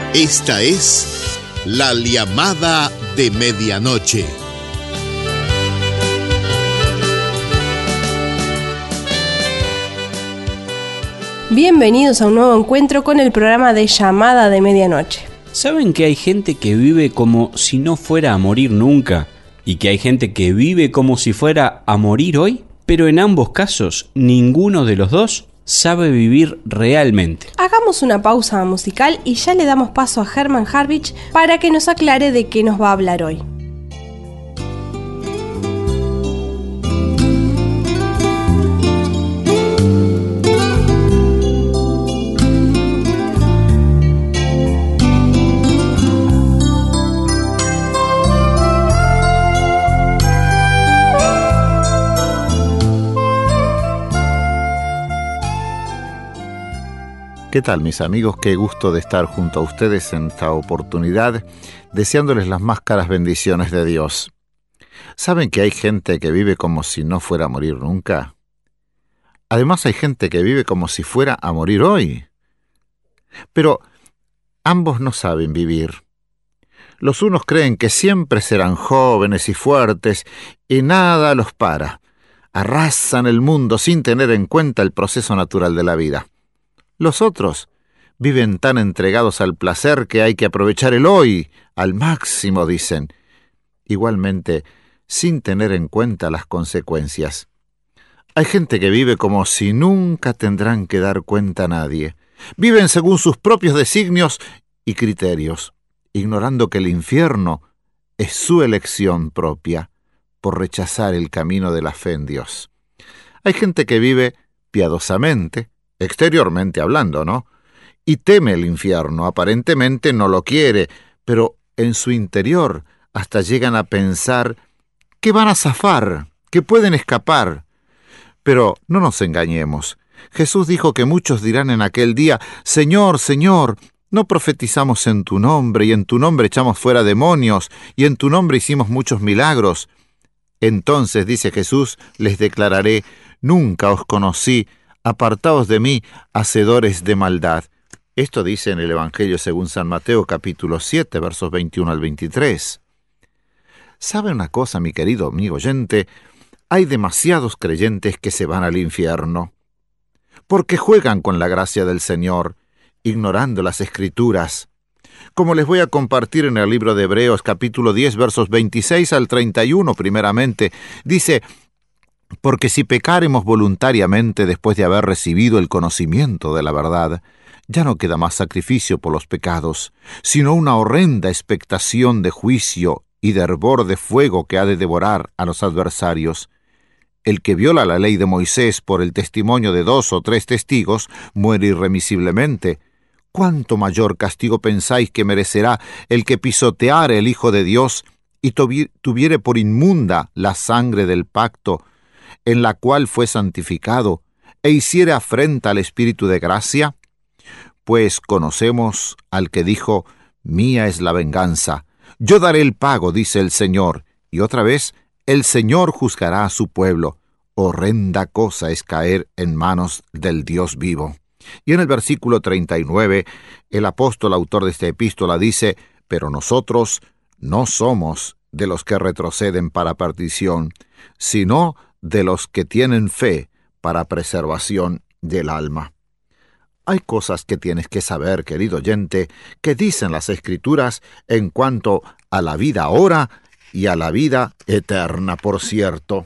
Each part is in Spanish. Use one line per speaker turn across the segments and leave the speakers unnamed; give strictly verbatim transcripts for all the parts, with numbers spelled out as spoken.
Esta es La Llamada de Medianoche.
Bienvenidos a un nuevo encuentro con el programa de Llamada de Medianoche.
¿Saben que hay gente que vive como si no fuera a morir nunca? ¿Y que hay gente que vive como si fuera a morir hoy? Pero en ambos casos, ninguno de los dos sabe vivir realmente.
Hagamos una pausa musical y ya le damos paso a Herman Harvich para que nos aclare de qué nos va a hablar hoy.
¿Qué tal, mis amigos? Qué gusto de estar junto a ustedes en esta oportunidad, deseándoles las más caras bendiciones de Dios. ¿Saben que hay gente que vive como si no fuera a morir nunca? Además, hay gente que vive como si fuera a morir hoy. Pero ambos no saben vivir. Los unos creen que siempre serán jóvenes y fuertes y nada los para. Arrasan el mundo sin tener en cuenta el proceso natural de la vida. Los otros viven tan entregados al placer que hay que aprovechar el hoy al máximo, dicen, igualmente sin tener en cuenta las consecuencias. Hay gente que vive como si nunca tendrán que dar cuenta a nadie. Viven según sus propios designios y criterios, ignorando que el infierno es su elección propia por rechazar el camino de la fe en Dios. Hay gente que vive piadosamente, exteriormente hablando, ¿no? Y teme el infierno, aparentemente no lo quiere, pero en su interior hasta llegan a pensar que van a zafar, que pueden escapar. Pero no nos engañemos. Jesús dijo que muchos dirán en aquel día: Señor, Señor, ¿no profetizamos en tu nombre, y en tu nombre echamos fuera demonios, y en tu nombre hicimos muchos milagros? Entonces, dice Jesús, les declararé: nunca os conocí, apartaos de mí, hacedores de maldad. Esto dice en el Evangelio según San Mateo, capítulo siete, versos veintiuno al veintitrés. ¿Sabe una cosa, mi querido amigo oyente? Hay demasiados creyentes que se van al infierno, porque juegan con la gracia del Señor, ignorando las Escrituras. Como les voy a compartir en el libro de Hebreos, capítulo diez, versos veintiséis al treinta y uno, primeramente, dice: porque si pecáremos voluntariamente después de haber recibido el conocimiento de la verdad, ya no queda más sacrificio por los pecados, sino una horrenda expectación de juicio y de hervor de fuego que ha de devorar a los adversarios. El que viola la ley de Moisés por el testimonio de dos o tres testigos muere irremisiblemente. ¿Cuánto mayor castigo pensáis que merecerá el que pisoteare el Hijo de Dios y tuviere por inmunda la sangre del pacto, en la cual fue santificado, e hiciere afrenta al Espíritu de gracia? Pues conocemos al que dijo: mía es la venganza, yo daré el pago, dice el Señor. Y otra vez, el Señor juzgará a su pueblo. Horrenda cosa es caer en manos del Dios vivo. Y en el versículo treinta y nueve, el apóstol autor de esta epístola dice: pero nosotros no somos de los que retroceden para perdición, sino de los que tienen fe para preservación del alma. Hay cosas que tienes que saber, querido oyente, que dicen las Escrituras en cuanto a la vida ahora y a la vida eterna, por cierto.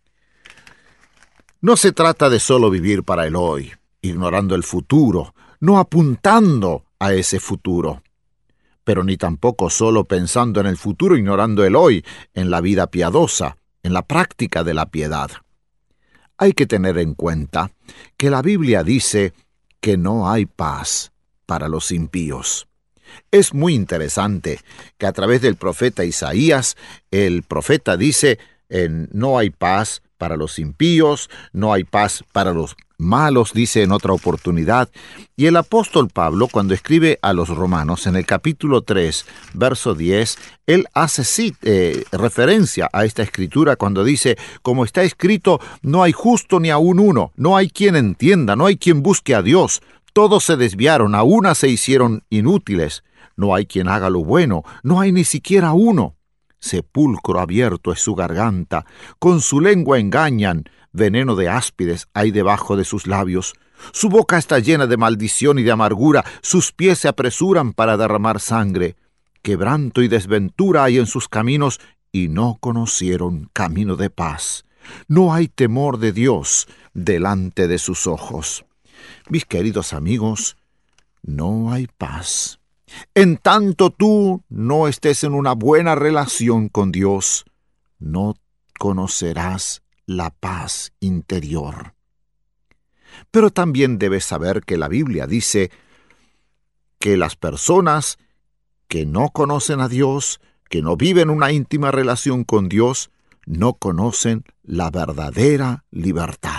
No se trata de solo vivir para el hoy, ignorando el futuro, no apuntando a ese futuro, pero ni tampoco solo pensando en el futuro, ignorando el hoy, en la vida piadosa, en la práctica de la piedad. Hay que tener en cuenta que la Biblia dice que no hay paz para los impíos. Es muy interesante que a través del profeta Isaías, el profeta dice: en, no hay paz para los impíos, no hay paz para los malos, dice en otra oportunidad. Y el apóstol Pablo, cuando escribe a los romanos, en el capítulo tres, verso diez, él hace sí, eh, referencia a esta escritura cuando dice: como está escrito, no hay justo ni aun uno, no hay quien entienda, no hay quien busque a Dios. Todos se desviaron, a una se hicieron inútiles. No hay quien haga lo bueno, no hay ni siquiera uno. Sepulcro abierto es su garganta, con su lengua engañan, veneno de áspides hay debajo de sus labios. Su boca está llena de maldición y de amargura, sus pies se apresuran para derramar sangre. Quebranto y desventura hay en sus caminos, y no conocieron camino de paz. No hay temor de Dios delante de sus ojos. Mis queridos amigos, no hay paz. En tanto tú no estés en una buena relación con Dios, no conocerás la paz interior. Pero también debes saber que la Biblia dice que las personas que no conocen a Dios, que no viven una íntima relación con Dios, no conocen la verdadera libertad.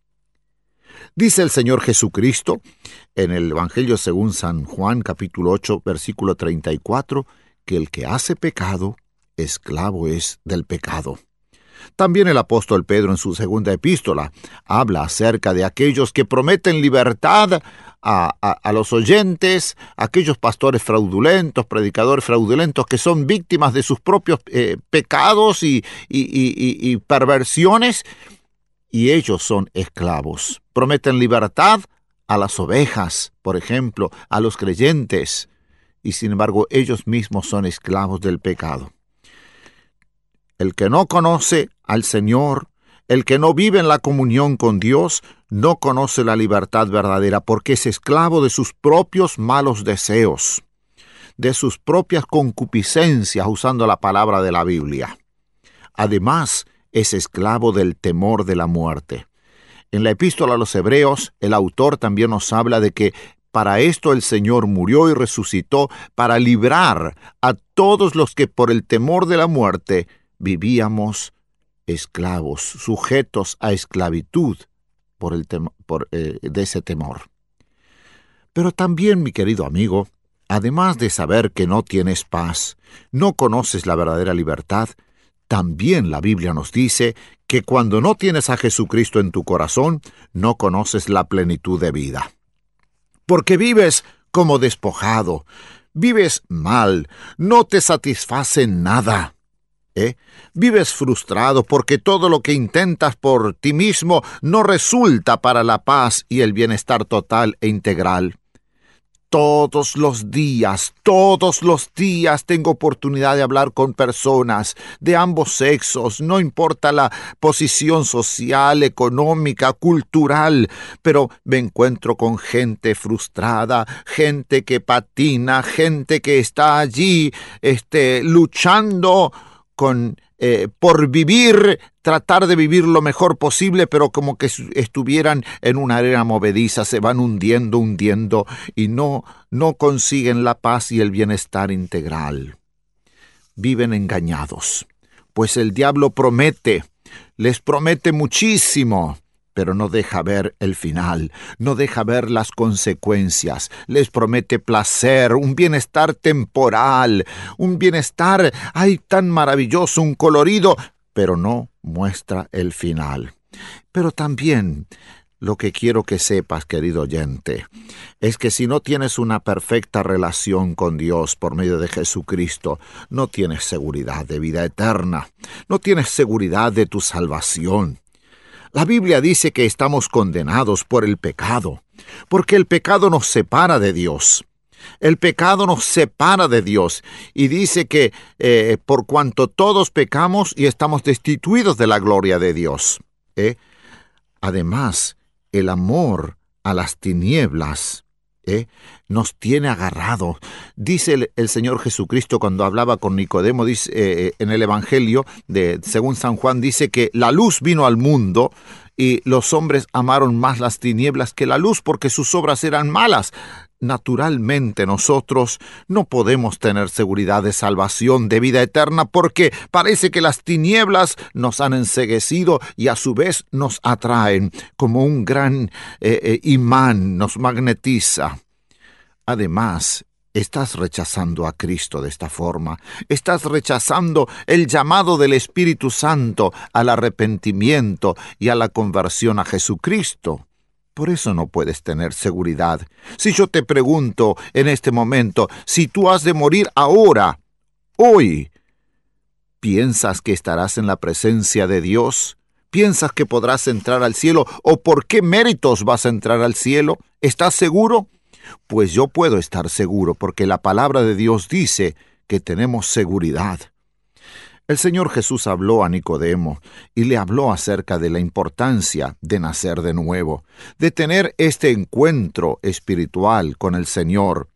Dice el Señor Jesucristo en el Evangelio según San Juan, capítulo ocho, versículo treinta y cuatro, que el que hace pecado, esclavo es del pecado. También el apóstol Pedro en su segunda epístola habla acerca de aquellos que prometen libertad a, a, a los oyentes, aquellos pastores fraudulentos, predicadores fraudulentos que son víctimas de sus propios eh, pecados y, y, y, y perversiones, y ellos son esclavos. Prometen libertad a las ovejas, por ejemplo, a los creyentes, y sin embargo ellos mismos son esclavos del pecado. El que no conoce al Señor, el que no vive en la comunión con Dios, no conoce la libertad verdadera, porque es esclavo de sus propios malos deseos, de sus propias concupiscencias, usando la palabra de la Biblia. Además, es esclavo del temor de la muerte. En la epístola a los Hebreos, el autor también nos habla de que para esto el Señor murió y resucitó, para librar a todos los que por el temor de la muerte vivíamos esclavos, sujetos a esclavitud por el tem- por, eh, de ese temor. Pero también, mi querido amigo, además de saber que no tienes paz, no conoces la verdadera libertad, también la Biblia nos dice que cuando no tienes a Jesucristo en tu corazón, no conoces la plenitud de vida. Porque vives como despojado, vives mal, no te satisface nada. ¿Eh? Vives frustrado porque todo lo que intentas por ti mismo no resulta para la paz y el bienestar total e integral. Todos los días, todos los días tengo oportunidad de hablar con personas de ambos sexos, no importa la posición social, económica, cultural, pero me encuentro con gente frustrada, gente que patina, gente que está allí este, luchando con eh, por vivir, tratar de vivir lo mejor posible, pero como que estuvieran en una arena movediza, se van hundiendo, hundiendo, y no, no consiguen la paz y el bienestar integral. Viven engañados, pues el diablo promete, les promete muchísimo, pero no deja ver el final, no deja ver las consecuencias. Les promete placer, un bienestar temporal, un bienestar, ay, tan maravilloso, un colorido, pero no muestra el final. Pero también lo que quiero que sepas, querido oyente, es que si no tienes una perfecta relación con Dios por medio de Jesucristo, no tienes seguridad de vida eterna, no tienes seguridad de tu salvación. La Biblia dice que estamos condenados por el pecado, porque el pecado nos separa de Dios. El pecado nos separa de Dios y dice que eh, por cuanto todos pecamos y estamos destituidos de la gloria de Dios. ¿eh? Además, el amor a las tinieblas ¿eh? nos tiene agarrados. Dice el, el Señor Jesucristo cuando hablaba con Nicodemo, dice, eh, en el Evangelio, de, según San Juan, dice que la luz vino al mundo y los hombres amaron más las tinieblas que la luz porque sus obras eran malas. Naturalmente nosotros no podemos tener seguridad de salvación, de vida eterna, porque parece que las tinieblas nos han enceguecido y a su vez nos atraen como un gran eh, eh, imán, nos magnetiza. Además, estás rechazando a Cristo de esta forma, estás rechazando el llamado del Espíritu Santo al arrepentimiento y a la conversión a Jesucristo. Por eso no puedes tener seguridad. Si yo te pregunto en este momento, si tú has de morir ahora, hoy, ¿piensas que estarás en la presencia de Dios? ¿Piensas que podrás entrar al cielo? ¿O por qué méritos vas a entrar al cielo? ¿Estás seguro? Pues yo puedo estar seguro porque la palabra de Dios dice que tenemos seguridad. El Señor Jesús habló a Nicodemo y le habló acerca de la importancia de nacer de nuevo, de tener este encuentro espiritual con el Señor.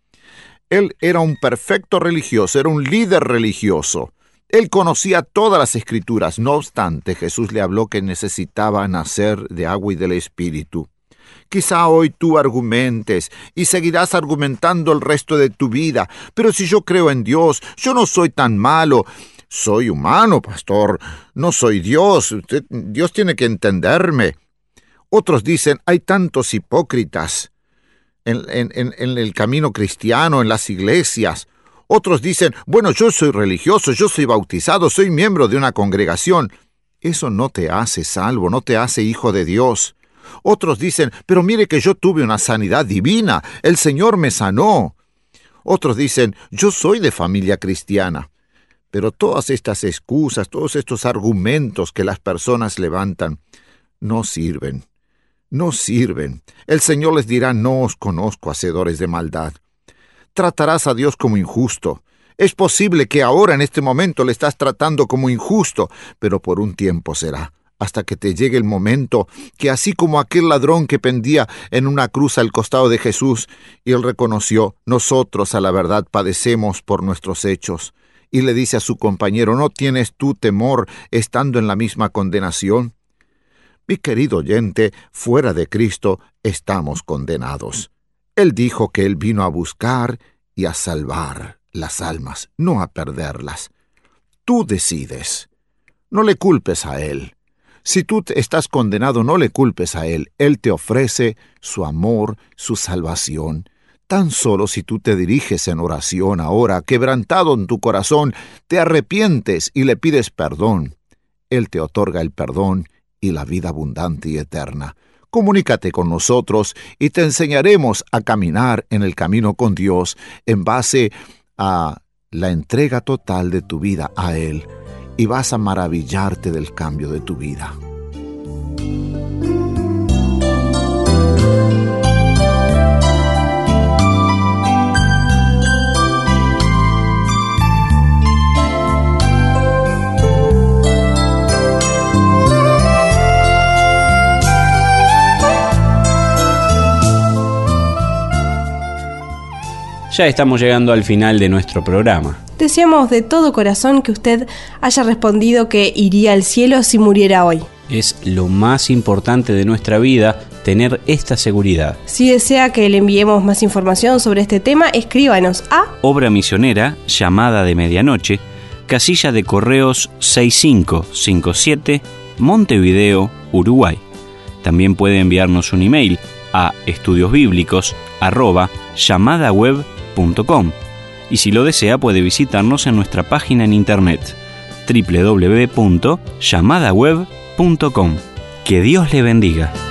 Él era un perfecto religioso, era un líder religioso. Él conocía todas las Escrituras. No obstante, Jesús le habló que necesitaba nacer de agua y del Espíritu. Quizá hoy tú argumentes y seguirás argumentando el resto de tu vida. Pero si yo creo en Dios, yo no soy tan malo. Soy humano, pastor. No soy Dios. Usted, Dios tiene que entenderme. Otros dicen, hay tantos hipócritas en, en, en, en el camino cristiano, en las iglesias. Otros dicen, bueno, yo soy religioso, yo soy bautizado, soy miembro de una congregación. Eso no te hace salvo, no te hace hijo de Dios. Otros dicen, pero mire que yo tuve una sanidad divina, el Señor me sanó. Otros dicen, yo soy de familia cristiana. Pero todas estas excusas, todos estos argumentos que las personas levantan, no sirven, no sirven. El Señor les dirá, no os conozco, hacedores de maldad. Tratarás a Dios como injusto. Es posible que ahora en este momento le estás tratando como injusto, pero por un tiempo será, hasta que te llegue el momento que así como aquel ladrón que pendía en una cruz al costado de Jesús, y él reconoció, nosotros a la verdad padecemos por nuestros hechos, y le dice a su compañero, ¿no tienes tú temor estando en la misma condenación? Mi querido oyente, fuera de Cristo estamos condenados. Él dijo que Él vino a buscar y a salvar las almas, no a perderlas. Tú decides. No le culpes a Él. Si tú estás condenado, no le culpes a Él. Él te ofrece su amor, su salvación. Tan solo si tú te diriges en oración ahora, quebrantado en tu corazón, te arrepientes y le pides perdón, Él te otorga el perdón y la vida abundante y eterna. Comunícate con nosotros y te enseñaremos a caminar en el camino con Dios en base a la entrega total de tu vida a Él, y vas a maravillarte del cambio de tu vida.
Ya estamos llegando al final de nuestro programa.
Deseamos de todo corazón que usted haya respondido que iría al cielo si muriera hoy.
Es lo más importante de nuestra vida, tener esta seguridad.
Si desea que le enviemos más información sobre este tema, escríbanos a
Obra Misionera, Llamada de Medianoche, Casilla de Correos seis cinco cinco siete, Montevideo, Uruguay. También puede enviarnos un email a estudiosbíblicos arroba llamadaweb punto com, y si lo desea puede visitarnos en nuestra página en internet doble u doble u doble u punto llamadaweb punto com. Que Dios le bendiga.